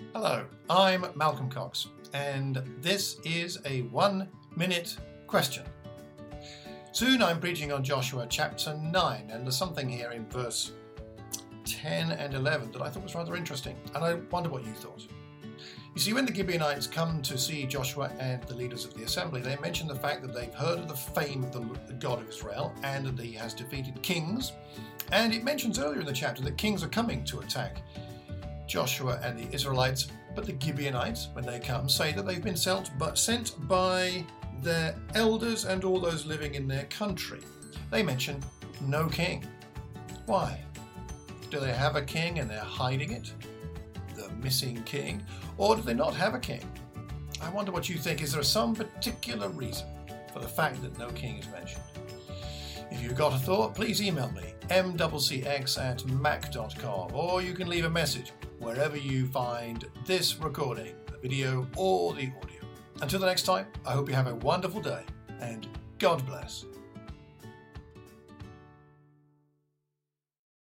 Hello, I'm Malcolm Cox, and this is a 1-minute question. Soon I'm preaching on Joshua chapter 9, and there's something here in verse 10 and 11 that I thought was rather interesting, and I wonder what you thought. You see, when the Gibeonites come to see Joshua and the leaders of the assembly, they mention the fact that they've heard of the fame of the God of Israel and that he has defeated kings. And it mentions earlier in the chapter that kings are coming to attack Joshua and the Israelites, but the Gibeonites, when they come, say that they've been sent by their elders and all those living in their country. They mention no king. Why? Do they have a king and they're hiding it? The missing king? Or do they not have a king? I wonder what you think. Is there some particular reason for the fact that no king is mentioned? If you've got a thought, please email me, mccx@mac.com, or you can leave a message wherever you find this recording, the video or the audio. Until the next time, I hope you have a wonderful day, and God bless.